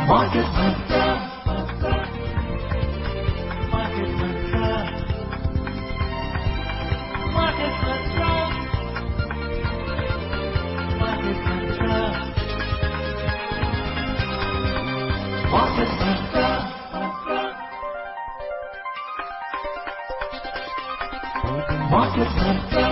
Market Mantra. Market Mantra. Market Mantra. Market Mantra. Market Mantra. Market Mantra.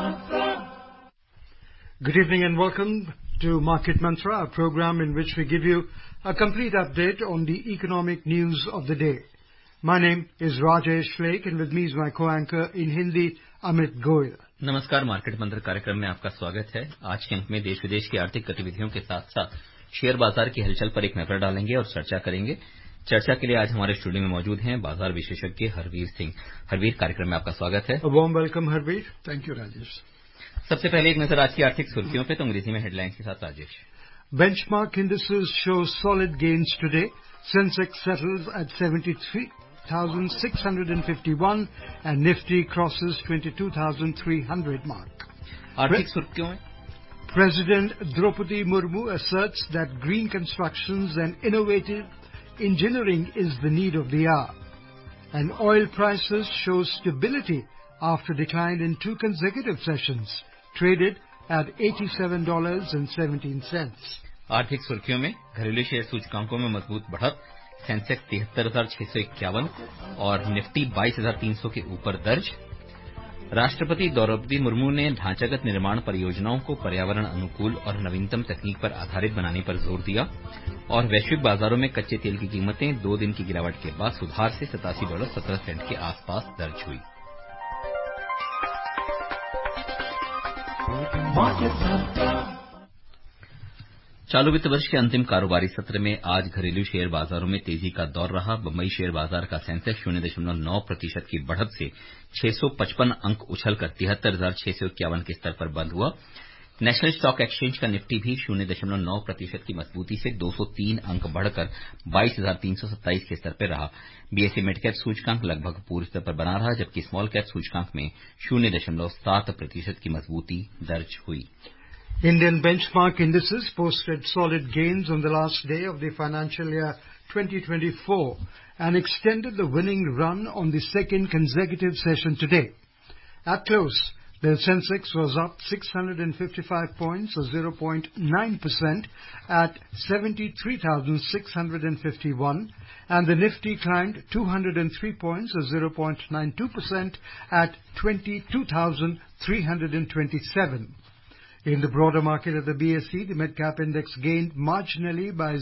Good evening and welcome to Market Mantra, a program in which we give you a complete update on the economic news of the day. My name is Rajesh Flake and with me is my co-anchor in Hindi, Amit Goyal. नमस्कार, market Mantra कार्यक्रम में आपका स्वागत है। आज के अंक में देश विदेश की आर्थिक गतिविधियों के साथ साथ शेयर बाजार की हलचल पर एक नजर डालेंगे और चर्चा करेंगे। चर्चा के लिए आज हमारे स्टूडियो में मौजूद हैं बाजार विशेषज्ञ हरवीर सिंह। हरवीर, कार्यक्रम में आपका स्वागत है। A warm welcome, Harbir. Thank you, Rajesh. सबसे पहले एक नजर आज की आर्थिक सुर्खियों पे, तो अंग्रेजी में हेडलाइंस के साथ Rajesh. Benchmark indices show solid gains today. Sensex settles at 73,651 and Nifty crosses 22,300 mark. आर्थिक सुर्खियों में President Draupadi Murmu asserts that green constructions and innovative engineering is the need of the hour. And oil prices show stability after decline in 2 consecutive sessions, traded at $87.17. आर्थिक सुर्खियों में घरेलू share सूचकांकों में मजबूत बढ़त, सेंसेक्स 73,651 और निफ्टी 22,300 के ऊपर दर्ज। राष्ट्रपति द्रौपदी मुर्मू ने ढांचागत निर्माण परियोजनाओं को पर्यावरण अनुकूल और नवीनतम तकनीक पर आधारित बनाने पर जोर दिया। और वैश्विक बाजारों में कच्चे तेल की कीमतें 2 दिन की गिरावट के बाद सुधार से $87.17 के आसपास दर्ज हुई। चालू वित्त वर्ष के अंतिम कारोबारी सत्र में आज घरेलू शेयर बाजारों में तेजी का दौर रहा। बंबई शेयर बाजार का सेंसेक्स 0.9% की बढ़त से 655 अंक उछलकर 73,651 के स्तर पर बंद हुआ। नेशनल स्टॉक एक्सचेंज का निफ्टी भी 0.9% की मजबूती से 203 अंक बढ़कर 22,327 के स्तर पर रहा। बीएसई मिड कैप सूचकांक लगभग पूर्व स्तर पर बना रहा, जबकि स्मॉल कैप सूचकांक में 0.7% की मजबूती दर्ज हुई। Indian benchmark indices posted solid gains on the last day of the financial year 2024 and extended the winning run on the second consecutive session today. At close, the Sensex was up 655 points or 0.9% at 73,651 and the Nifty climbed 203 points or 0.92% at 22,327. In the broader market at the BSE, the mid-cap index gained marginally by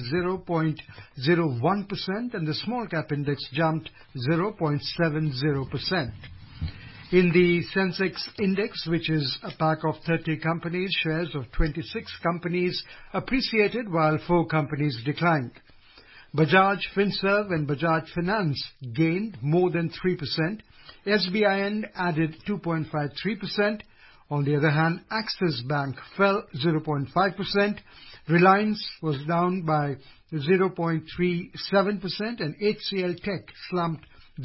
0.01% and the small-cap index jumped 0.70%. In the Sensex index, which is a pack of 30 companies, shares of 26 companies appreciated while 4 companies declined. Bajaj Finserv and Bajaj Finance gained more than 3%. SBIN added 2.53%. On the other hand, Axis Bank fell 0.5%, Reliance was down by 0.37% and HCL Tech slumped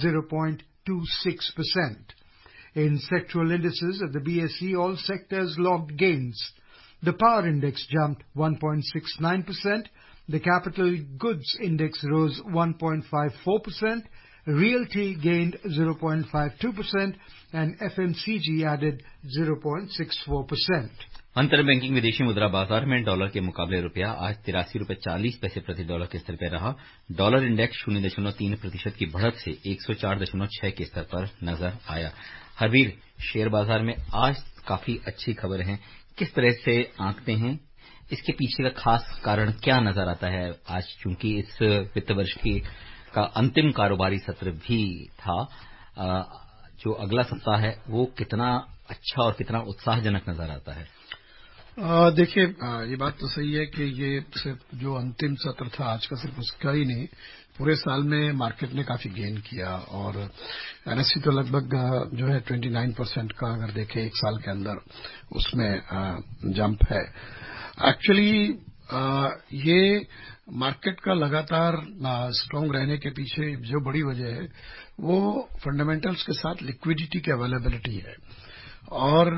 0.26%. In sectoral indices at the BSE, all sectors logged gains. The Power Index jumped 1.69%, the Capital Goods Index rose 1.54%, Realty gained 0.52% and FMCG added 0.64%. अंतर banking विदेशी मुद्रा बाजार में dollar के मुकाबले रुपया आज 83.40 पैसे प्रति डॉलर के स्तर पर रहा। डॉलर इंडेक्स 0.3% की बढ़त से 104.6 के स्तर पर नजर आया। हरवीर, शेयर बाजार में आज काफी अच्छी खबर है, किस तरह से आंकते हैं? इसके पीछे का खास कारण क्या नजर आता है? आज चूंकि इस वित्त वर्ष का अंतिम कारोबारी सत्र भी था, जो अगला सप्ताह है वो कितना अच्छा और कितना उत्साहजनक नजर आता है? देखिए, ये बात तो सही है कि ये सिर्फ जो अंतिम सत्र था आज का, सिर्फ उसका ही नहीं, पूरे साल में मार्केट ने काफी गेन किया और एनएससी तो लगभग जो है 29% का अगर देखें एक साल के अंदर उसमें जंप है। एक्चुअली ये मार्केट का लगातार स्ट्रांग रहने के पीछे जो बड़ी वजह है वो फंडामेंटल्स के साथ लिक्विडिटी की अवेलेबिलिटी है और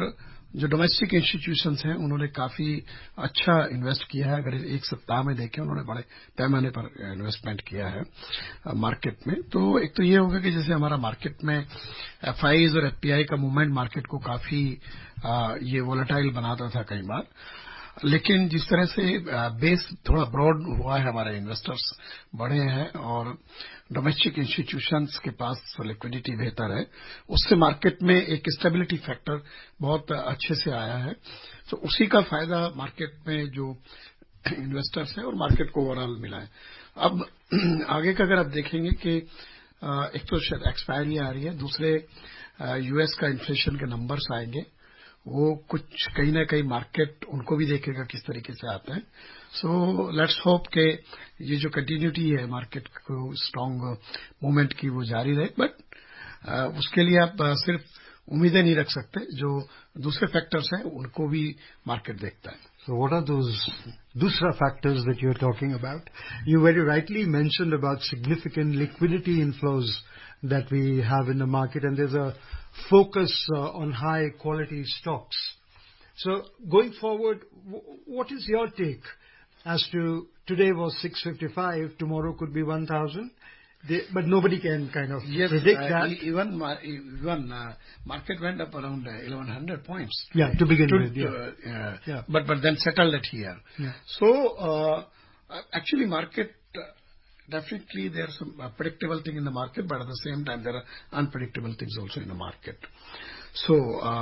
जो डोमेस्टिक इंस्टीट्यूशंस हैं उन्होंने काफी अच्छा इन्वेस्ट किया है। अगर एक सप्ताह में देखें उन्होंने बड़े पैमाने पर इन्वेस्टमेंट किया है मार्केट में। तो एक तो ये होगा कि जैसे हमारा मार्केट में एफआईज और एफपीआई का मूवमेंट मार्केट को काफी ये वोलेटाइल बनाता था कई बार, लेकिन जिस तरह से बेस थोड़ा ब्रॉड हुआ है, हमारे इन्वेस्टर्स बढ़े हैं और डोमेस्टिक इंस्टीट्यूशंस के पास लिक्विडिटी बेहतर है, उससे मार्केट में एक स्टेबिलिटी फैक्टर बहुत अच्छे से आया है। तो उसी का फायदा मार्केट में जो इन्वेस्टर्स हैं और मार्केट को ओवरऑल मिला है। अब आगे का अगर आप देखेंगे कि एक तो शायद एक्सपायरी आ रही है, दूसरे यूएस का इन्फ्लेशन के नंबर्स आएंगे, वो कुछ कहीं ना कहीं मार्केट उनको भी देखेगा किस तरीके से आते हैं। सो लेट्स होप के ये जो कंटिन्यूटी है मार्केट को स्ट्रांग मूवमेंट की वो जारी रहे, बट उसके लिए आप सिर्फ उम्मीदें नहीं रख सकते, जो दूसरे फैक्टर्स हैं उनको भी मार्केट देखता है। So what are those dusra factors that you're talking about? You very rightly mentioned about significant liquidity inflows that we have in the market, and there's a focus on high quality stocks. So going forward, what is your take as to today was 655, tomorrow could be 1,000? But nobody can kind of predict that. Even market went up around 1,100 points. Yeah, to begin with. Yeah. But then settled it here. Yeah. So actually, market definitely there's some predictable thing in the market, but at the same time there are unpredictable things also in the market. So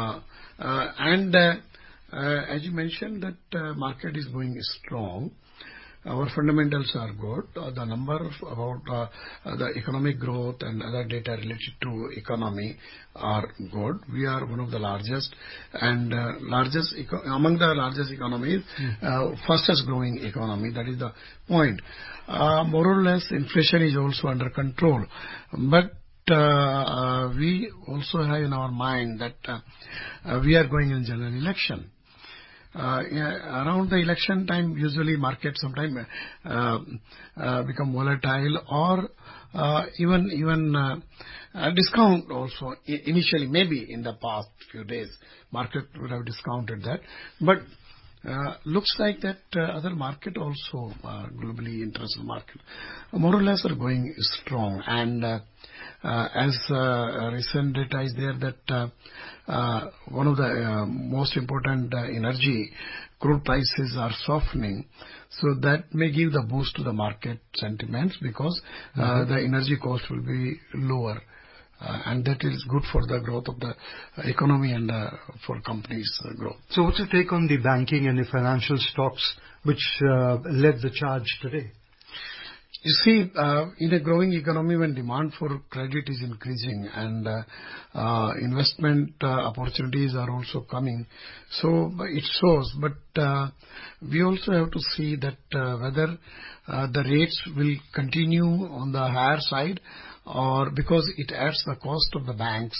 as you mentioned that market is going strong. Our fundamentals are good. The number about the economic growth and other data related to economy are good. We are one of the largest and among the largest economies, fastest growing economy. That is the point. More or less, inflation is also under control, but we also have in our mind that we are going in general election. Around the election time, usually markets sometimes become volatile, or even discount also. Initially, maybe in the past few days, market would have discounted that, but looks like that other market also, globally international market, more or less are going strong. And as recent data is there that one of the most important energy crude prices are softening, so that may give the boost to the market sentiments because the energy cost will be lower. And that is good for the growth of the economy and for companies' growth. So what's your take on the banking and the financial stocks which led the charge today? You see, in a growing economy, when demand for credit is increasing and investment opportunities are also coming, so it shows. But we also have to see that whether the rates will continue on the higher side, or because it adds the cost of the banks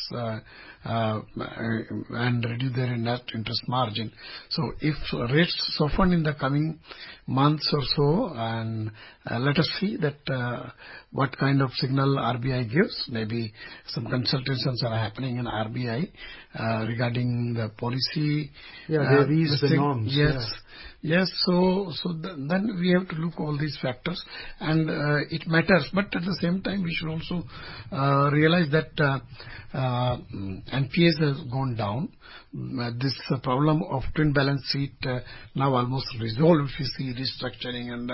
and reduce their net interest margin. So if rates soften in the coming months or so, and let us see that what kind of signal RBI gives. Maybe some consultations are happening in RBI regarding the policy. Yeah, they raise the norms. Yes. Yeah. Yes, so then we have to look all these factors, and it matters. But at the same time, we should also realize that NPAs has gone down. This problem of twin balance sheet now almost resolved. If you see restructuring and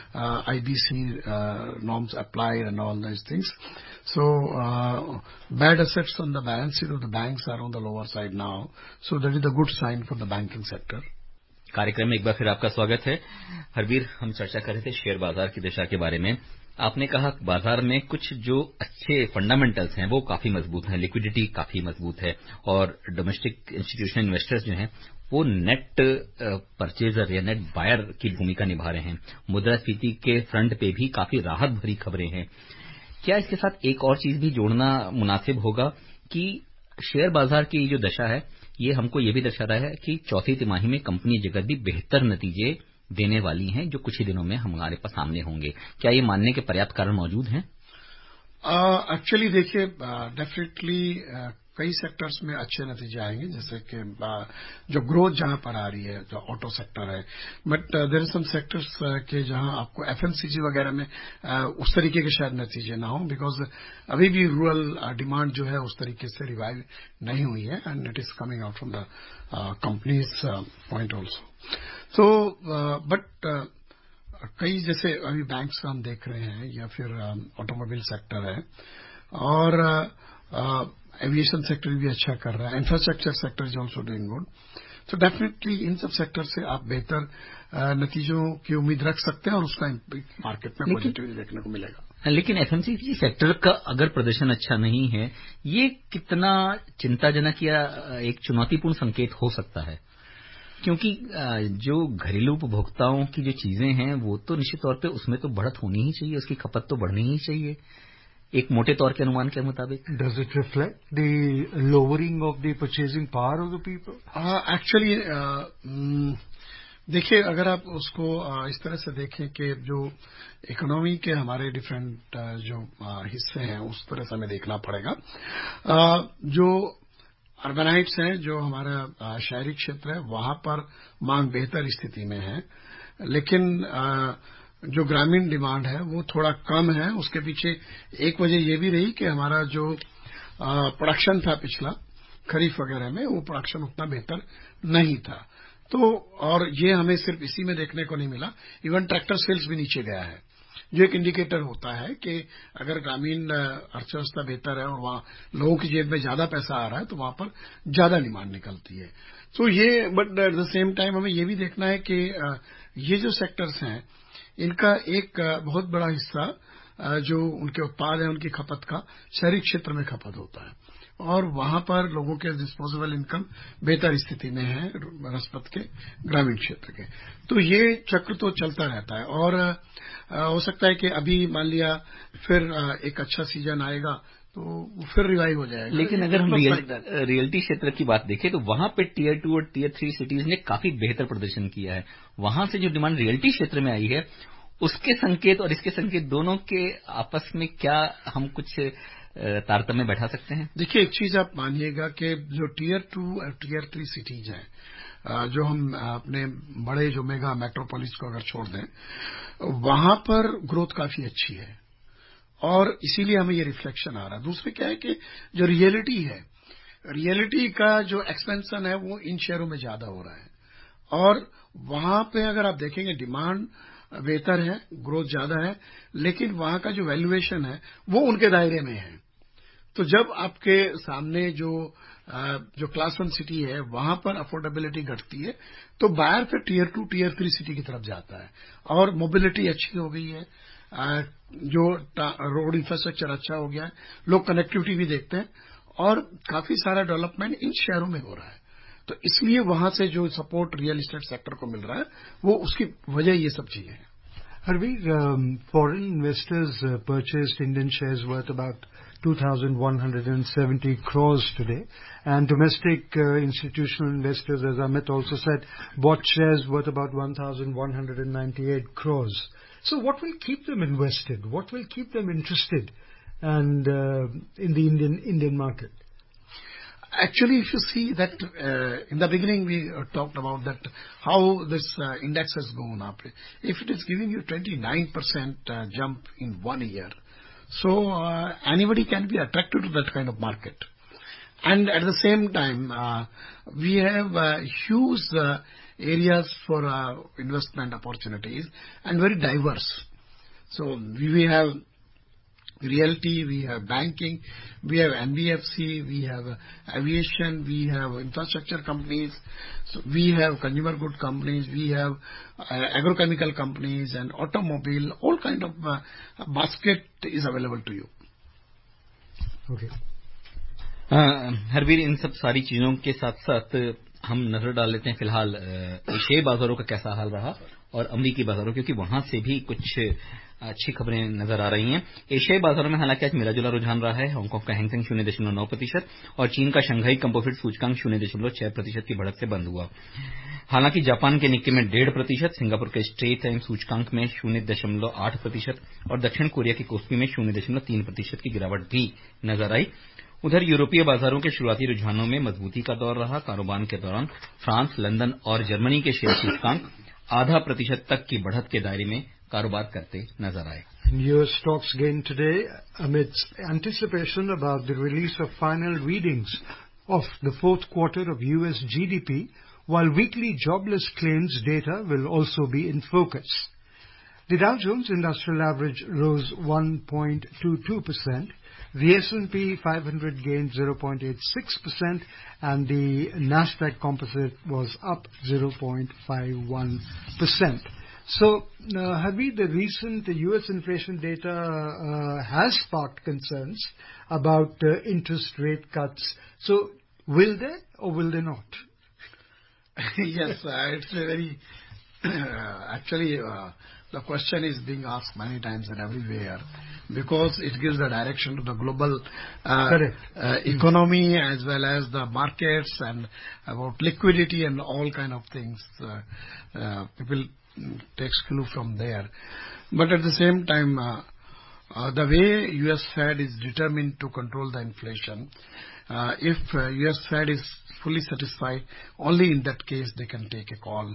IBC norms applied and all those things. So bad assets on the balance sheet of the banks are on the lower side now. So that is a good sign for the banking sector. कार्यक्रम में एक बार फिर आपका स्वागत है। हरवीर, हम चर्चा कर रहे थे शेयर बाजार की दिशा के बारे में। आपने कहा बाजार में कुछ जो अच्छे फंडामेंटल्स हैं वो काफी मजबूत हैं, लिक्विडिटी काफी मजबूत है, और डोमेस्टिक इंस्टीट्यूशनल इन्वेस्टर्स जो हैं वो नेट परचेजर या नेट बायर की भूमिका निभा रहे हैं। मुद्रास्फीति के फ्रंट पे भी काफी राहत भरी खबरें हैं। क्या इसके साथ एक और चीज भी जोड़ना मुनासिब होगा कि शेयर बाजार की जो दशा है ये हमको ये भी दर्शाता है कि चौथी तिमाही में कंपनी जगत भी बेहतर नतीजे देने वाली हैं, जो कुछ ही दिनों में हमारे पास सामने होंगे। क्या ये मानने के पर्याप्त कारण मौजूद हैं? एक्चुअली देखिए, डेफिनेटली कई सेक्टर्स में अच्छे नतीजे आएंगे, जैसे कि जो ग्रोथ जहां पर आ रही है, जो ऑटो सेक्टर है, but there are some sectors के जहां आपको एफएमसीजी वगैरह में उस तरीके के शायद नतीजे ना हो, बिकॉज अभी भी रूरल डिमांड जो है उस तरीके से रिवाइव नहीं हुई है, and it is coming out from the companies point also. So but कई जैसे अभी बैंक्स का हम देख रहे हैं, या फिर ऑटोमोबाइल सेक्टर है, और एविएशन सेक्टर भी अच्छा कर रहा है, infrastructure sector is also doing good. तो डेफिनेटली इन सब सेक्टर से आप बेहतर नतीजों की उम्मीद रख सकते हैं, और उसका मार्केट में पॉजिटिव देखने को मिलेगा. लेकिन एफएमसीजी सेक्टर का अगर प्रदर्शन अच्छा नहीं है, ये कितना चिंताजनक या एक चुनौतीपूर्ण संकेत हो सकता है? क्योंकि जो घरेलू उपभोक्ताओं की जो चीजें हैं वो तो निश्चित तौर पे उसमें तो बढ़त होनी ही चाहिए, उसकी खपत तो बढ़नी ही चाहिए एक मोटे तौर के अनुमान के मुताबिक. Does it reflect the lowering of the purchasing power of the people? Actually देखिए, अगर आप उसको इस तरह से देखें कि जो इकोनॉमी के हमारे डिफरेंट जो हिस्से हैं उस तरह से हमें देखना पड़ेगा. जो अर्बनाइट्स हैं, जो हमारा शहरी क्षेत्र है, वहां पर मांग बेहतर स्थिति में है, लेकिन जो ग्रामीण डिमांड है वो थोड़ा कम है. उसके पीछे एक वजह ये भी रही कि हमारा जो प्रोडक्शन था पिछला खरीफ वगैरह में, वो प्रोडक्शन उतना बेहतर नहीं था. तो और ये हमें सिर्फ इसी में देखने को नहीं मिला, इवन ट्रैक्टर सेल्स भी नीचे गया है, जो एक इंडिकेटर होता है कि अगर ग्रामीण अर्थव्यवस्था बेहतर है और वहां लोगों की जेब में ज्यादा पैसा आ रहा है तो वहां पर ज्यादा डिमांड निकलती है. तो ये, but at the same time हमें ये भी देखना है कि ये जो सेक्टर्स हैं इनका एक बहुत बड़ा हिस्सा जो उनके उत्पाद है, उनकी खपत का शहरी क्षेत्र में खपत होता है, और वहां पर लोगों के डिस्पोजेबल इनकम बेहतर स्थिति में है नस्बत के ग्रामीण क्षेत्र के. तो ये चक्र तो चलता रहता है, और हो सकता है कि अभी मान लिया फिर एक अच्छा सीजन आएगा तो फिर रिवाइव हो जाएगा. लेकिन अगर हम रियल्टी क्षेत्र की बात देखें तो वहां पे टियर 2 और टियर 3 सिटीज ने काफी बेहतर प्रदर्शन किया है. वहां से जो डिमांड रियल्टी क्षेत्र में आई है, उसके संकेत और इसके संकेत दोनों के आपस में क्या हम कुछ तारतम्य बैठा सकते हैं? देखिए, एक चीज आप मानिएगा कि जो टियर 2 और टियर 3 सिटीज हैं, जो हम अपने बड़े जो मेगा मेट्रोपोलिस को अगर छोड़ दें, वहां पर ग्रोथ काफी अच्छी है, और इसीलिए हमें ये रिफ्लेक्शन आ रहा है. दूसरे क्या है कि जो रियलिटी है, रियलिटी का जो एक्सपेंशन है वो इन शहरों में ज्यादा हो रहा है, और वहां पे अगर आप देखेंगे डिमांड बेहतर है, ग्रोथ ज्यादा है, लेकिन वहां का जो वैल्यूएशन है वो उनके दायरे में है. तो जब आपके सामने जो क्लास 1 सिटी है वहां पर अफोर्डेबिलिटी घटती है, तो बायर फिर टियर 2 टियर 3 सिटी की तरफ जाता है, और मोबिलिटी अच्छी हो गई है, जो रोड इंफ्रास्ट्रक्चर अच्छा हो गया है, लोग कनेक्टिविटी भी देखते हैं, और काफी सारा डेवलपमेंट इन शहरों में हो रहा है. तो इसलिए वहां से जो सपोर्ट रियल एस्टेट सेक्टर को मिल रहा है, वो उसकी वजह ये सब चीजें हैं. Harveer, foreign investors purchased Indian shares worth about 2,170 crores today, and domestic institutional investors, as Amit also said, bought shares worth about 1,198 crores. So what will keep them invested? What will keep them interested and in the Indian market? Actually, if you see that in the beginning we talked about that how this index has gone up. If it is giving you 29% jump in 1 year, so anybody can be attracted to that kind of market. And at the same time, we have huge areas for investment opportunities and very diverse. So we have realty, we have banking, we have NBFC, we have aviation, we have infrastructure companies, so we have consumer good companies, we have agrochemical companies and automobile, all kind of basket is available to you. Okay. Harvir, इन सब सारी चीजों के साथ साथ हम नजर डाल लेते हैं फिलहाल एशियाई बाजारों का कैसा हाल रहा और अमरीकी बाजारों, क्योंकि वहां से भी कुछ अच्छी खबरें नजर आ रही हैं. एशियाई बाजारों में हालांकि आज मिला जुला रुझान रहा है. हांगकांग का हैंगसेंग 0.9% और चीन का शंघाई कंपोजिट सूचकांक 0.6% की बढ़त से बंद हुआ. हालांकि जापान के निक्के में 1.5%, सिंगापुर के स्ट्रेट टाइम सूचकांक में 0.8% और दक्षिण कोरिया के कोस्पी में 0.3% की गिरावट भी नजर आई. उधर यूरोपीय बाजारों के शुरुआती रुझानों में मजबूती का दौर रहा। कारोबार के दौरान फ्रांस, लंदन और जर्मनी के शेयर सूचकांक 0.5% तक की बढ़त के दायरे में कारोबार करते नजर आए। US stocks gained today amidst anticipation about the release of final readings of the fourth quarter of US GDP, while weekly jobless claims data will also be in focus. The Dow Jones Industrial Average rose 1.22%, the S&P 500 gained 0.86%, and the Nasdaq Composite was up 0.51%. So, Harvey, the recent US inflation data has sparked concerns about interest rate cuts. So, will they or will they not? Yes, it's a very... actually, the question is being asked many times and everywhere because it gives a direction to the global economy as well as the markets and about liquidity and all kind of things. People take clue from there. But at the same time, the way US Fed is determined to control the inflation, if US Fed is fully satisfied, only in that case they can take a call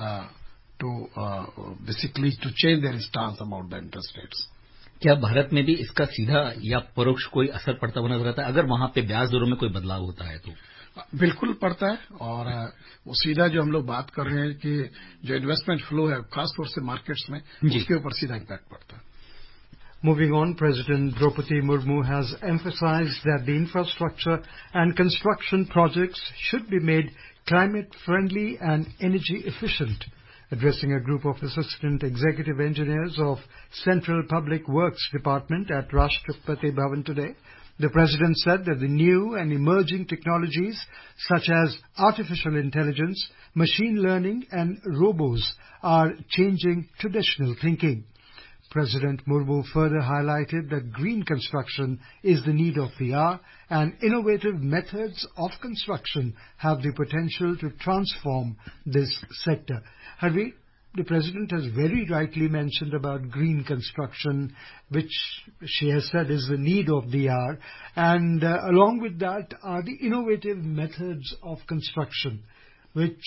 to basically to change their stance about the interest rates. क्या भारत में भी इसका सीधा या परोक्ष कोई असर पड़ता हुआ नजर आता है अगर वहां पे ब्याज दरों में कोई बदलाव होता है तो? बिल्कुल पड़ता है और वो सीधा जो हम लोग बात कर रहे हैं कि जो इन्वेस्टमेंट फ्लो है खासतौर से मार्केट्स में उसके ऊपर सीधा इम्पैक्ट पड़ता है. Moving on, President Draupadi Murmu has emphasized that the infrastructure and construction projects should be made climate-friendly and energy-efficient. Addressing a group of assistant executive engineers of Central Public Works Department at Rashtrapati Bhavan today, the President said that the new and emerging technologies such as artificial intelligence, machine learning and robots are changing traditional thinking. President Murmu further highlighted that green construction is the need of the hour and innovative methods of construction have the potential to transform this sector. Harvey, the President has very rightly mentioned about green construction, which she has said is the need of the hour, and along with that are the innovative methods of construction, which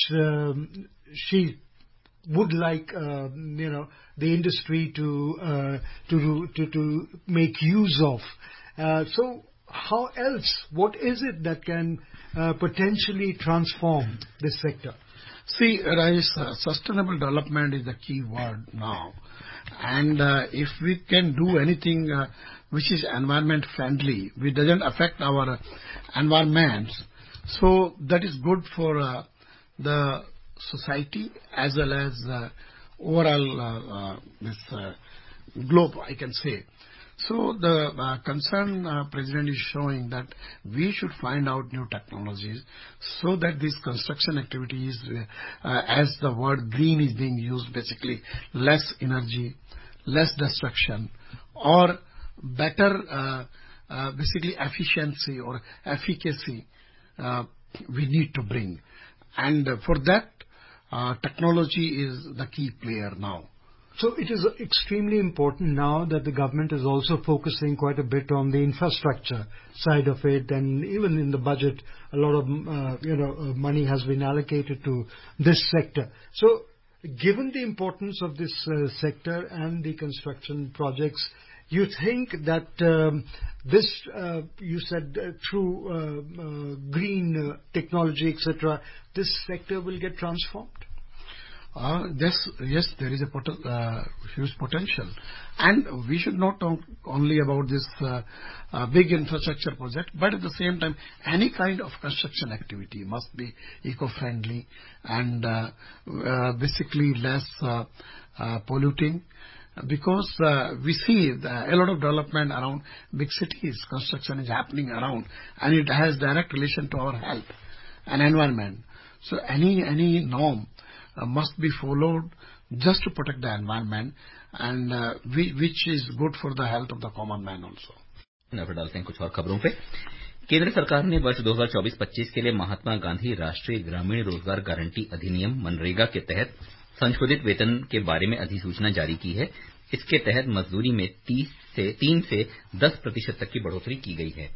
she would like, the industry to make use of. So, how else? What is it that can potentially transform this sector? See, sustainable development is the key word now. And if we can do anything which is environment friendly, which doesn't affect our environment, so that is good for the society as well as overall this globe, I can say. So the concern President is showing that we should find out new technologies so that these construction activities, as the word green is being used, basically less energy, less destruction, or better basically efficiency or efficacy we need to bring. And for that, technology is the key player now. So it is extremely important now that the government is also focusing quite a bit on the infrastructure side of it, and even in the budget, a lot of money has been allocated to this sector. So, given the importance of this sector and the construction projects, you think that this, you said, through green technology, etc., this sector will get transformed? Yes, there is a huge potential. And we should not talk only about this big infrastructure project, but at the same time, any kind of construction activity must be eco-friendly and basically less polluting. Because we see a lot of development around big cities, construction is happening around, and it has direct relation to our health and environment. So any norm must be followed just to protect the environment, and which is good for the health of the common man also. नजर डालते हैं कुछ और खबरों पे। केंद्र सरकार ने वर्ष 2024-25 के लिए महात्मा गांधी राष्ट्रीय ग्रामीण रोजगार गारंटी अधिनियम मनरेगा के तहत संशोधित वेतन के बारे में अधिसूचना जारी की है। इसके तहत मजदूरी में 3 से 10% तक की बढ़ोतरी की गई है।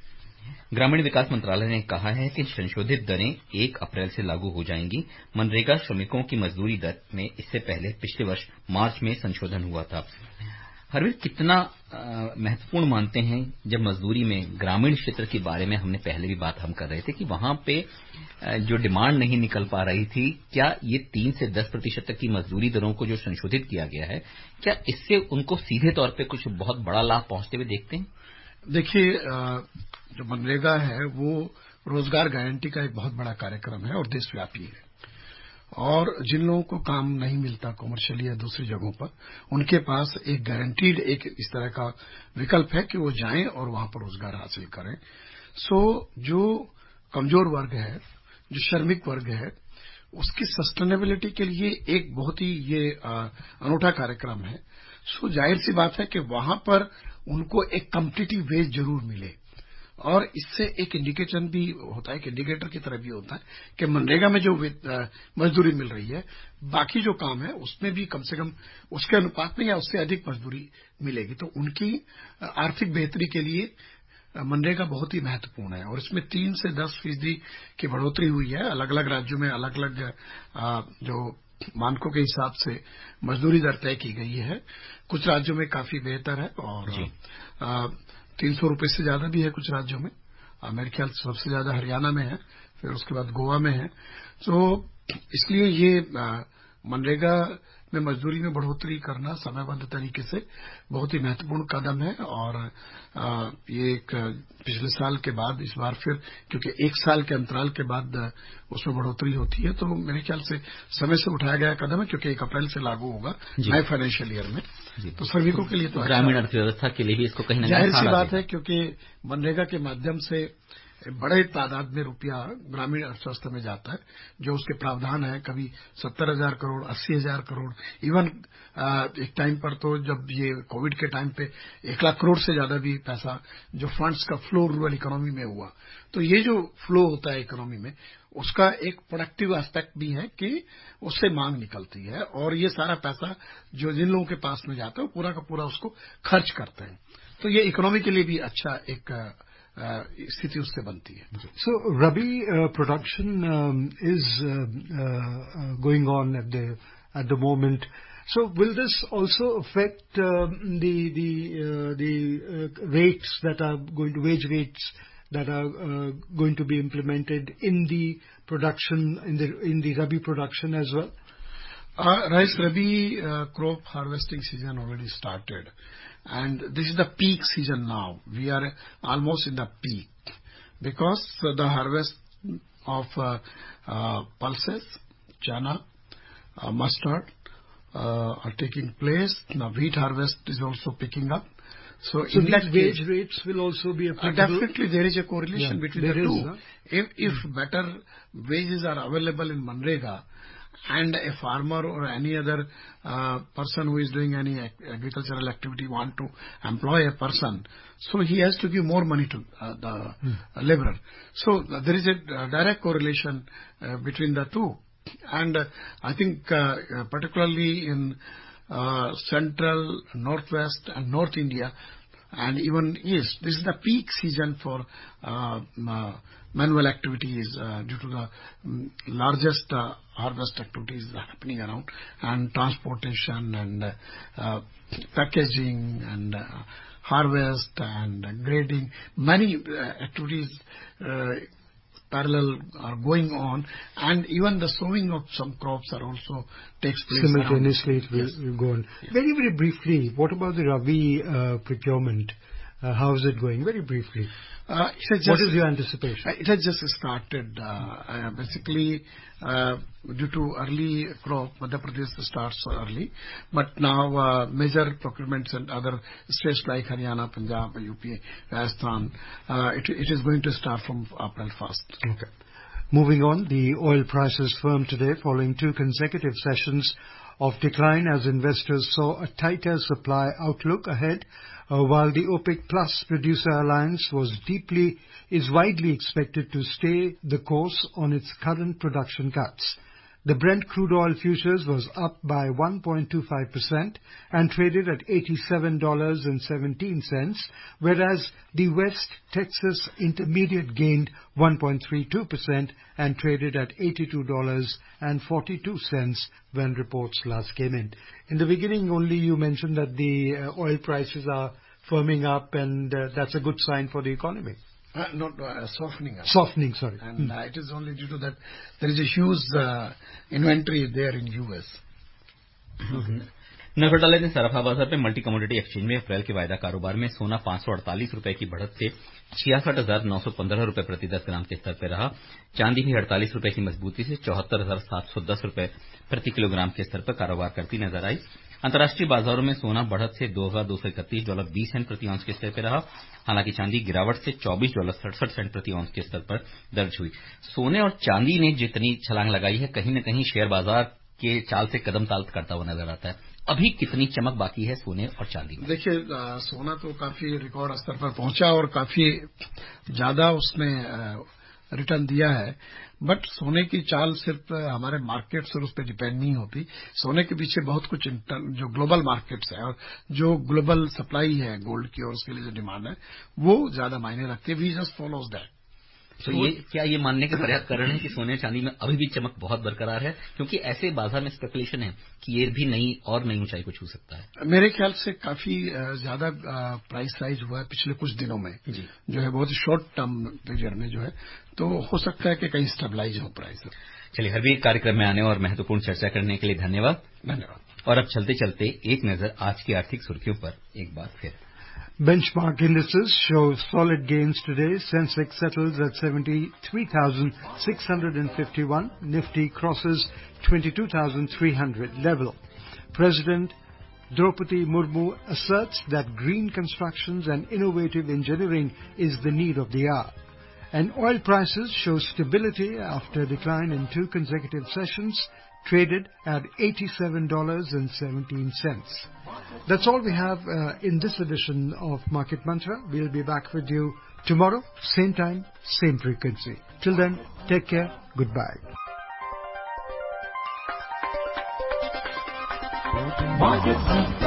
ग्रामीण विकास मंत्रालय ने कहा है कि संशोधित दरें 1 अप्रैल से लागू हो जाएंगी। मनरेगा श्रमिकों की मजदूरी दर में इससे पहले पिछले वर्ष मार्च में संशोधन हुआ था। हरवीर, कितना महत्वपूर्ण मानते हैं जब मजदूरी में ग्रामीण क्षेत्र के बारे में हमने पहले भी बात हम कर रहे थे कि वहां पे जो डिमांड नहीं निकल पा रही थी, क्या ये 3 से 10% तक की मजदूरी दरों को जो संशोधित किया गया है, क्या इससे उनको सीधे तौर पे कुछ बहुत बड़ा लाभ पहुंचते हुए देखते हैं? देखिए, जो मनरेगा है वो रोजगार गारंटी का एक बहुत बड़ा कार्यक्रम है और देशव्यापी है। और जिन लोगों को काम नहीं मिलता कमर्शियली या दूसरी जगहों पर, उनके पास एक गारंटीड एक इस तरह का विकल्प है कि वो जाएं और वहां पर रोजगार हासिल करें। जो कमजोर वर्ग है, जो श्रमिक वर्ग है, उसकी सस्टेनेबिलिटी के लिए एक बहुत ही ये अनूठा कार्यक्रम है। जाहिर सी बात है कि वहां पर उनको एक कॉम्पिटिटिव वेज जरूर मिले और इससे एक इंडिकेशन भी होता है, कि इंडिकेटर की तरह भी होता है कि मनरेगा में जो मजदूरी मिल रही है, बाकी जो काम है उसमें भी कम से कम उसके अनुपात में या उससे अधिक मजदूरी मिलेगी। तो उनकी आर्थिक बेहतरी के लिए मनरेगा बहुत ही महत्वपूर्ण है और इसमें 3 से 10% की बढ़ोतरी हुई है। अलग अलग राज्यों में अलग अलग जो मानकों के हिसाब से मजदूरी दर तय की गई है। कुछ राज्यों में काफी बेहतर है और 300 रुपए से ज्यादा भी है कुछ राज्यों में। मेरे ख्याल से सबसे ज्यादा हरियाणा में है, फिर उसके बाद गोवा में है। तो इसलिए ये मनरेगा में मजदूरी में बढ़ोतरी करना समयबद्ध तरीके से बहुत ही महत्वपूर्ण कदम है। और ये एक पिछले साल के बाद इस बार फिर, क्योंकि 1 साल के अंतराल के बाद उसमें बढ़ोतरी होती है, तो मेरे ख्याल से समय से उठाया गया कदम है, क्योंकि 1 अप्रैल से लागू होगा नए फाइनेंशियल ईयर में। तो श्रमिकों के लिए तो ग्रामीण अर्थव्यवस्था के लिए भी इसको कहीं न कहीं जाहिर सी बात है, क्योंकि मनरेगा के माध्यम से बड़े तादाद में रुपया ग्रामीण अर्थव्यवस्था में जाता है। जो उसके प्रावधान है, कभी 70,000 करोड़, 80,000 करोड़, इवन एक टाइम पर तो जब ये कोविड के टाइम पे 1 लाख करोड़ से ज्यादा भी पैसा जो फंड्स का फ्लो रूरल इकोनॉमी में हुआ। तो ये जो फ्लो होता है इकोनॉमी में, उसका एक प्रोडक्टिव एस्पेक्ट भी है कि उससे मांग निकलती है और ये सारा पैसा जो जिन लोगों के पास में जाता है वो पूरा का पूरा उसको खर्च करते हैं। तो ये इकोनॉमी के लिए भी अच्छा एक स्थिति उससे बनती है। So Rabi production is going on at the moment. So will this also affect the rates that are going to wage rates that are going to be implemented in the production in the Rabi production as well? Rabi crop harvesting season already started, and this is the peak season now. We are almost in the peak because the harvest of pulses, chana, mustard are taking place. Now wheat harvest is also picking up. So in these wage rates will also be applicable? Definitely there is a correlation between the two. If better wages are available in Manrega, and a farmer or any other person who is doing any agricultural activity want to employ a person, so he has to give more money to the laborer. So there is a direct correlation between the two. And I think particularly in central, northwest and north India and even east, this is the peak season for manual activities due to the largest harvest activities happening around, and transportation and packaging and harvest and grading. Many activities parallel are going on, and even the sowing of some crops are also takes place simultaneously. It will go on. Yes. Very, very briefly, what about the Rabi procurement? How is it going? Very briefly. What is your anticipation? It has just started. Basically, due to early crop, Madhya Pradesh starts early. But now major procurements and other states like Haryana, Punjab, UP, Rajasthan, it is going to start from April 1st. Okay. Moving on, the oil prices firmed today following 2 consecutive sessions of decline as investors saw a tighter supply outlook ahead, while the OPEC Plus producer alliance is widely expected to stay the course on its current production cuts. The Brent crude oil futures was up by 1.25% and traded at $87.17, whereas the West Texas Intermediate gained 1.32% and traded at $82.42 when reports last came in. In the beginning only you mentioned that the oil prices are firming up and that's a good sign for the economy. Softening up. Softening, sorry. And it is only due to that there is a huge inventory there in US. नफा डाले ने सराफा बाजार में multi commodity exchange में अप्रैल के वायदा कारोबार में सोना 548 रुपए की बढ़त से 66,915 रुपए प्रति 10 ग्राम के स्तर पर रहा। चांदी भी 48 रुपए की मजबूती से 74,710 रुपए प्रति किलोग्राम के स्तर पर कारोबार करती नजर आई। अंतर्राष्ट्रीय बाजारों में सोना बढ़त से $2,231.20 प्रति औंस के स्तर पर रहा। हालांकि चांदी गिरावट से $24.67 प्रति औंस के स्तर पर दर्ज हुई। सोने और चांदी ने जितनी छलांग लगाई है, कहीं न कहीं शेयर बाजार के चाल से कदम ताल करता हुआ नजर आता है। अभी कितनी चमक बाकी है सोने और चांदी में? देखिए, सोना तो काफी रिकॉर्ड स्तर पर पहुंचा और काफी ज्यादा उसने रिटर्न दिया है, बट सोने की चाल सिर्फ हमारे मार्केट्स और उस पर डिपेंड नहीं होती। सोने के पीछे बहुत कुछ जो ग्लोबल मार्केट्स है और जो ग्लोबल सप्लाई है गोल्ड की और उसके लिए जो डिमांड है वो ज्यादा मायने रखती है। We just follows that. तो क्या ये मानने के पर्याप्त कारण है कि सोने चांदी में अभी भी चमक बहुत बरकरार है, क्योंकि ऐसे बाजार में स्पेकुलेशन है कि ये भी नई ऊंचाई को छू सकता है? मेरे ख्याल से काफी ज्यादा प्राइस राइज हुआ है पिछले कुछ दिनों में जी, जो है बहुत शॉर्ट टर्म पीरियड में जो है, तो हो सकता है कि कहीं स्टेबलाइज हो प्राइस। चलिए, हर भी कार्यक्रम में आने और महत्वपूर्ण चर्चा करने के लिए धन्यवाद। और अब चलते चलते एक नजर आज की आर्थिक सुर्खियों पर एक बार फिर। Benchmark indices show solid gains today. Sensex settles at 73,651. Nifty crosses 22,300 level. President Draupadi Murmu asserts that green constructions and innovative engineering is the need of the hour. And oil prices show stability after a decline in 2 consecutive sessions, traded at $87.17. That's all we have in this edition of Market Mantra. We'll be back with you tomorrow, same time, same frequency. Till then, take care. Goodbye. Market Mantra.